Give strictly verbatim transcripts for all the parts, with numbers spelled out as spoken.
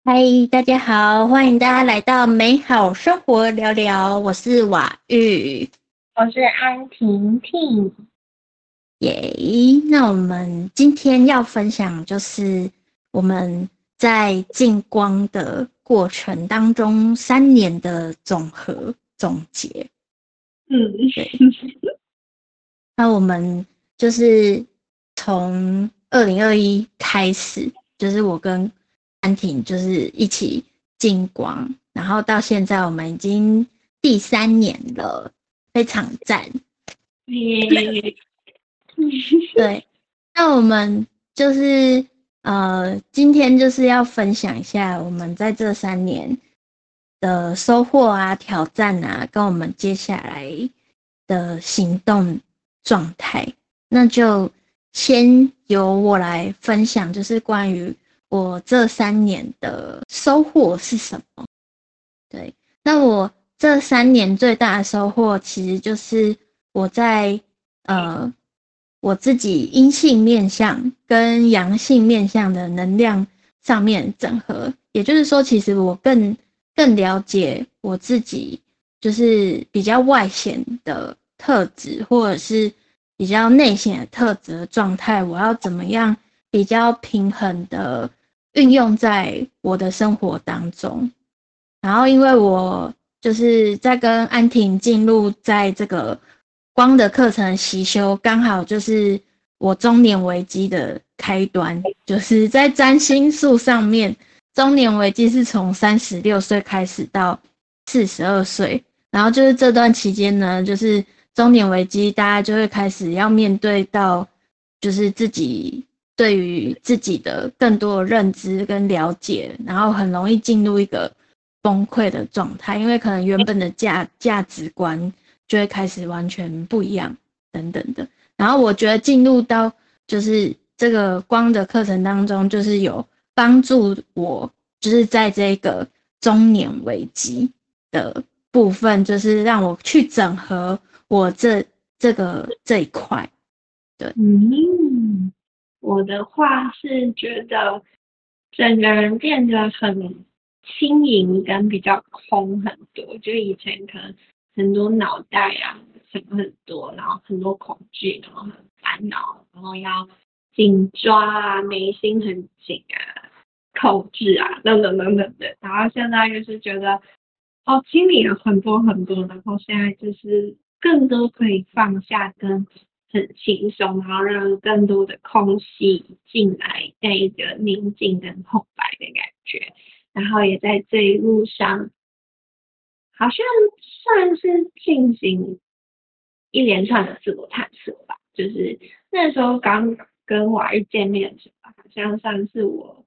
嗨，大家好，欢迎大家来到美好生活聊聊，我是瓦玉， 我是安婷婷。 耶。那我们今天要分享就是我们在进光的过程当中三年的总和总结。 嗯， 对，那我们就是从二零二一开始，就是我跟安婷就是一起进光，然后到现在我们已经第三年了，非常赞。 耶， 对，那我们就是呃，今天就是要分享一下我们在这三年的收获啊、挑战啊，跟我们接下来的行动状态。那就先由我来分享，就是关于我这三年的收获是什么。对，那我这三年最大的收获，其实就是我在呃我自己阴性面向跟阳性面向的能量上面整合。也就是说，其实我更更了解我自己，就是比较外显的特质，或者是比较内显的特质的状态，我要怎么样比较平衡的运用在我的生活当中。然后因为我就是在跟安婷进入在这个光的课程习修，刚好就是我中年危机的开端，就是在占星术上面，中年危机是从三十六岁开始到四十二岁，然后就是这段期间呢，就是中年危机，大家就会开始要面对到，就是自己对于自己的更多的认知跟了解，然后很容易进入一个崩溃的状态，因为可能原本的价价值观就会开始完全不一样，等等的。然后我觉得进入到就是这个光的课程当中，就是有帮助我，就是在这个中年危机的部分，就是让我去整合我这这个这一块。对， 嗯，我的话是觉得整个人变得很轻盈跟比较空很多，就以前可能很多脑袋啊想很多，然后很多恐惧，然后很烦恼，然后要紧抓啊，眉心很紧啊，控制啊，等等等等的，然后现在就是觉得哦，清理了很多很多，然后现在就是更多可以放下跟很轻松，然后让更多的空气进来，那一个宁静跟空白的感觉。然后也在这一路上，好像算是进行一连串的自我探索吧。就是那时候刚跟瓦玉见面的时候，好像算是我，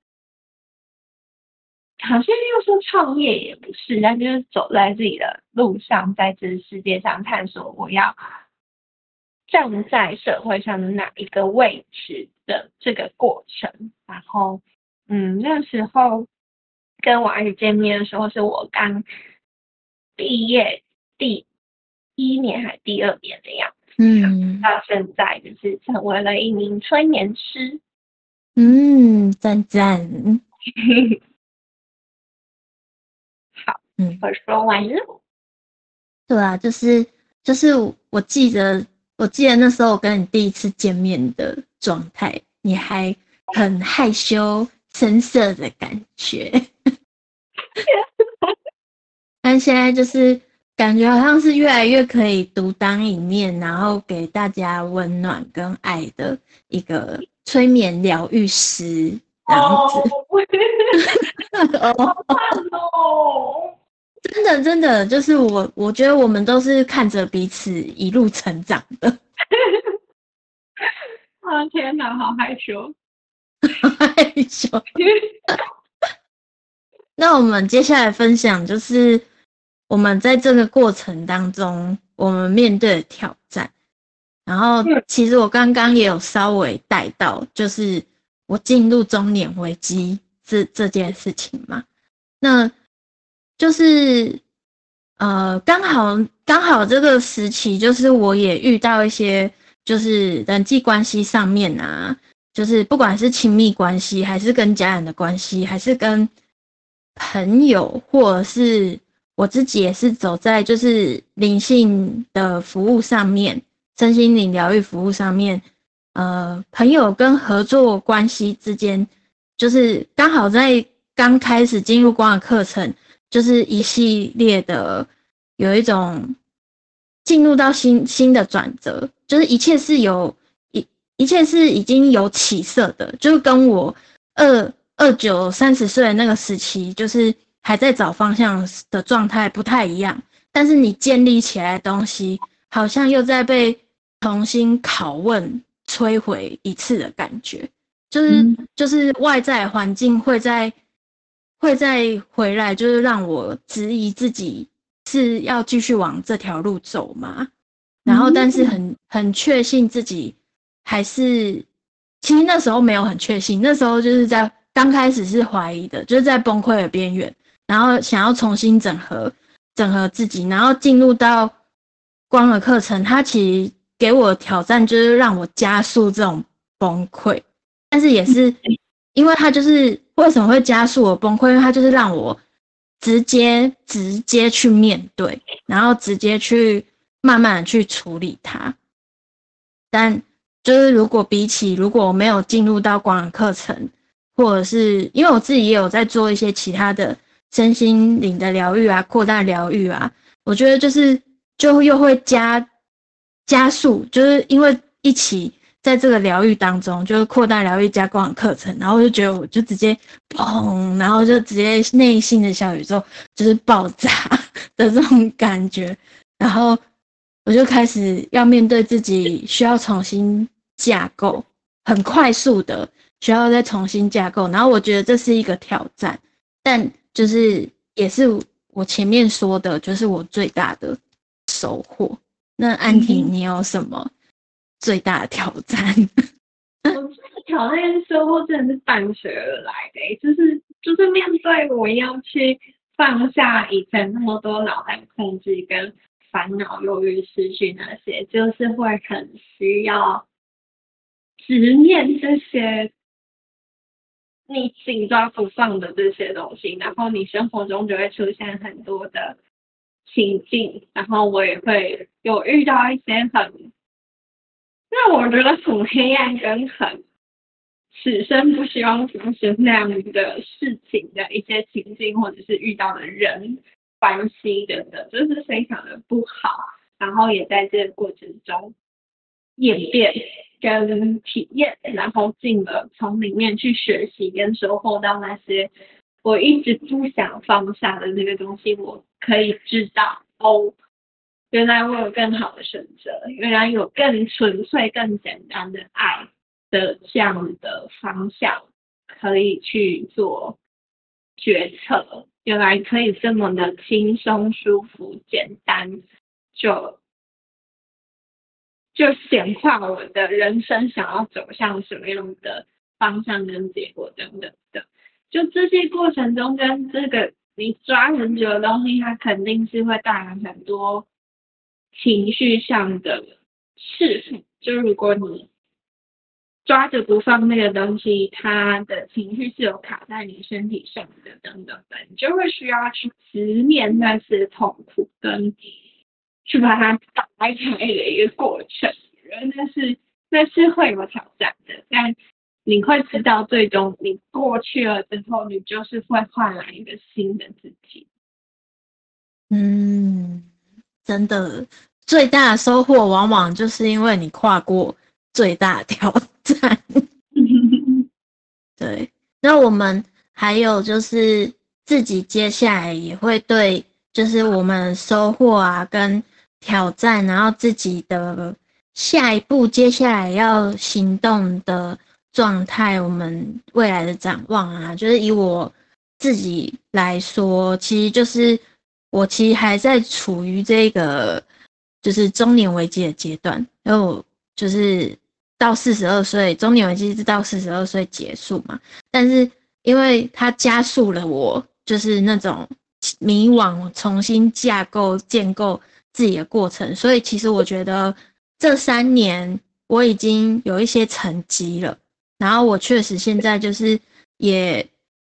好像要说创业也不是，但就是走在自己的路上，在这个世界上探索我要站在社会上的哪一个位置的这个过程。然后，嗯，那时候跟王宇见面的时候，是我刚毕业第一年还第二年的样子， 嗯到现在就是成为了一名催眠师。 嗯，赞赞， 好， 嗯。 我说完了。 对啊，就是就是我记得我记得那时候我跟你第一次见面的状态，你还很害羞生涩的感觉，但现在就是感觉好像是越来越可以独当一面，然后给大家温暖跟爱的一个催眠疗愈师这样哦， 子。 好棒哦！ 真的真的就是我我觉得我们都是看着彼此一路成长的。 啊天哪，好害羞。 害羞。那我们接下来分享就是我们在这个过程当中，我们面对的挑战。然后嗯其实我刚刚也有稍微带到，就是我进入中年危机这这件事情嘛。那就是呃，刚好刚好这个时期，就是我也遇到一些就是人际关系上面啊，就是不管是亲密关系，还是跟家人的关系，还是跟朋友或者是我自己也是走在就是灵性的服务上面，身心灵疗愈服务上面，呃，朋友跟合作关系之间，就是刚好在刚开始进入光的课程，就是一系列的有一种进入到新新的转折，就是一切是有一一切是已经有起色的，就是跟我二二九三十岁的那个时期，就是还在找方向的状态不太一样。但是你建立起来的东西，好像又在被重新拷问、摧毁一次的感觉，就是、嗯、就是外在环境会在会再回来，就是让我质疑自己是要继续往这条路走吗？然后，但是很很确信自己还是，其实那时候没有很确信，那时候就是在刚开始是怀疑的，就是在崩溃的边缘，然后想要重新整合整合自己，然后进入到光的课程，它其实给我的挑战就是让我加速这种崩溃，但是也是因为它就是为什么会加速我崩溃，因为它就是让我直接直接去面对，然后直接去慢慢的去处理它。但就是如果比起如果我没有进入到光的课程，或者是因为我自己也有在做一些其他的身心灵的疗愈啊，扩大疗愈啊，我觉得就是就又会加加速，就是因为一起在这个疗愈当中，就是扩大疗愈加光的课程，然后我就觉得我就直接砰，然后就直接内心的小宇宙就是爆炸的这种感觉，然后我就开始要面对自己需要重新架构，很快速的需要再重新架构，然后我觉得这是一个挑战，但就是也是我前面说的，就是我最大的收获。那安婷，你有什么最大的挑战？ 我这个挑战收获真的是伴随而来的、欸，就是就是面对我要去放下以前那么多脑袋控制跟烦恼、忧郁、失去那些，就是会很需要直面这些你紧抓不放的这些东西，然后你生活中就会出现很多的情境，然后我也会有遇到一些很让我觉得很黑暗跟很此生不希望发生那样的事情的一些情境，或者是遇到的人关系等等，就是非常的不好，然后也在这个过程中演变跟体验，然后进而从里面去学习跟收获到那些我一直不想放下的那个东西，我可以知道哦，原来我有更好的选择，原来有更纯粹更简单的爱的这样的方向可以去做决策，原来可以这么的轻松舒服简单，就就显化我的人生想要走向什么样的方向跟结果等等的。就这些过程中跟这个你抓很久的东西，它肯定是会带来很多情绪上的释放。就如果你抓着不放那个东西，它的情绪是有卡在你身体上的等等的，你就会需要去直面那些痛苦跟去把它打开的一个过程，那是那是会有挑战的，但你会知道最终你过去了之后，你就是会换来一个新的自己。 嗯，真的，最大的收获往往就是因为你跨过最大的挑战。对，那我们还有就是自己接下来也会对，就是我们收获啊跟挑战，然后自己的下一步接下来要行动的状态，我们未来的展望啊，就是以我自己来说，其实就是我其实还在处于这个就是中年危机的阶段，因为我就是到四十二岁，中年危机是到四十二岁结束嘛，但是因为它加速了我就是那种迷惘，重新架构建构自己的过程，所以其实我觉得这三年我已经有一些成绩了，然后我确实现在就是也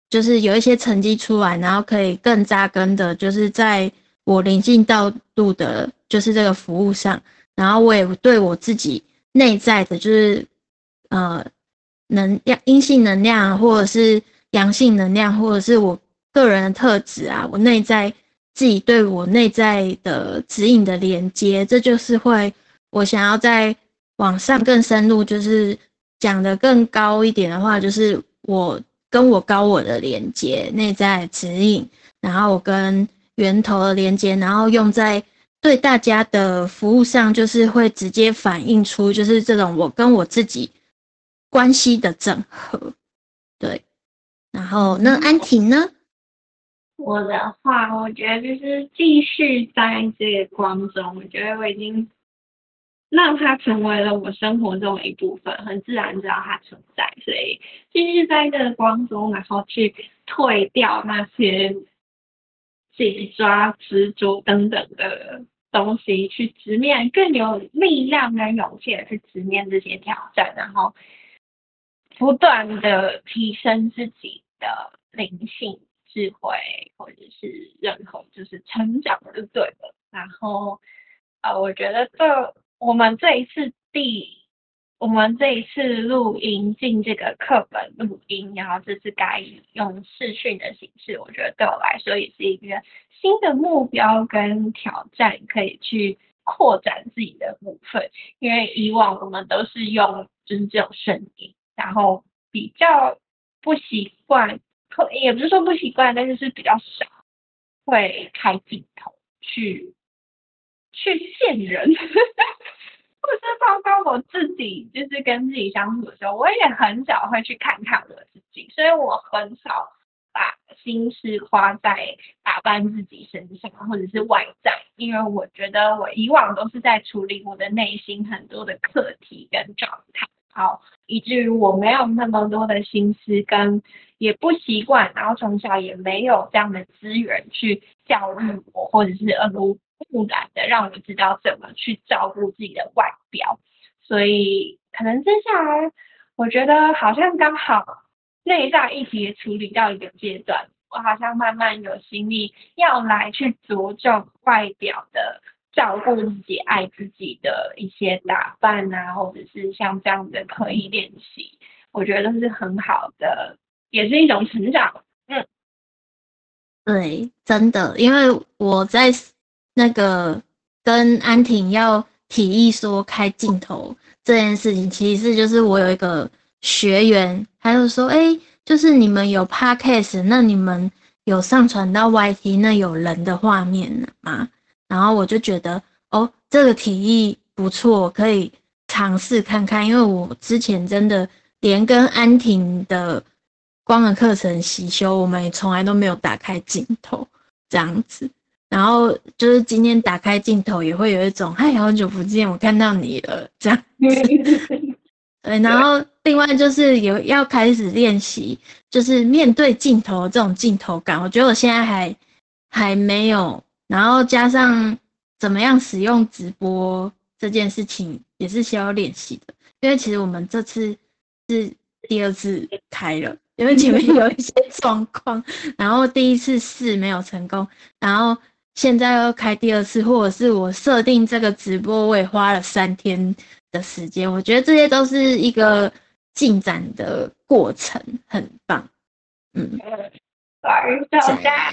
就是有一些成绩出来，然后可以更扎根的，就是在我灵性道路的，就是这个服务上，然后我也对我自己内在的，就是呃能量、阴性能量，或者是阳性能量，或者是我个人的特质啊，我内在自己对我内在的指引的连接，这就是会我想要在往上更深入，就是讲的更高一点的话，就是我跟我高我的连接，内在指引，然后我跟源头的连接，然后用在对大家的服务上，就是会直接反映出就是这种我跟我自己关系的整合。对，然后那安婷呢？ 我的话，我觉得就是继续在这个光中，我觉得我已经让它成为了我生活中的一部分，很自然知道它存在，所以继续在这个光中，然后去退掉那些紧抓、执着等等的东西，去直面，更有力量跟勇气的去直面这些挑战，然后不断的提升自己的灵性、智慧，或者是任何就是成长就对了。然后呃，我觉得这我们这一次第我们这一次录音进这个课本录音，然后这次改用视讯的形式，我觉得对我来说也是一个新的目标跟挑战，可以去扩展自己的部分。因为以往我们都是用就是这种声音，然后比较不习惯，也不是说不习惯，但是是比较少会开镜头去去见人。或是包括我自己，就是跟自己相处的时候，我也很少会去看看我自己，所以我很少把心思花在打扮自己身上，或者是外在，因为我觉得我以往都是在处理我的内心很多的课题跟状态，好，以至于我没有那么多的心思跟也不习惯，然后从小也没有这样的资源去教育我，或者是耳濡目染的让我知道怎么去照顾自己的外表，所以可能接下来我觉得好像刚好内在议题也处理到一个阶段，我好像慢慢有心力要来去着重外表的照顾自己、爱自己的一些打扮啊，或者是像这样的刻意练习，我觉得是很好的，也是一种成长。嗯， 对，真的，因为我在那个跟安婷要提议说开镜头这件事情，其实是就是我有一个学员，他就说，哎、欸，就是你们有 podcast， 那你们有上传到 Y T， 那有人的画面吗？然后我就觉得，哦，这个提议不错，可以尝试看看，因为我之前真的连跟安婷的光的课程习修，我们也从来都没有打开镜头这样子。然后就是今天打开镜头，也会有一种嗨，好久不见，我看到你了这样子。对，然后另外就是有要开始练习，就是面对镜头这种镜头感，我觉得我现在还还没有。然后加上怎么样使用直播这件事情，也是需要练习的。因为其实我们这次是第二次开了，因为前面有一些状况，然后第一次试没有成功，然后现在要开第二次，或者是我设定这个直播，我也花了三天的时间，我觉得这些都是一个进展的过程，很棒。嗯， 手赞，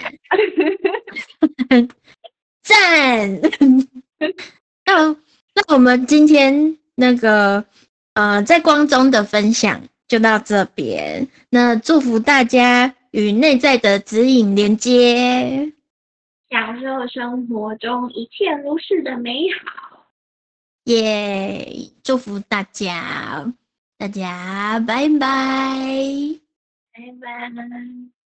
赞。那那我们今天那个呃在光中的分享就到这边，那祝福大家与内在的指引连接， 享受生活中一切如是的美好。 耶、yeah, 祝福大家，大家拜拜， 拜拜。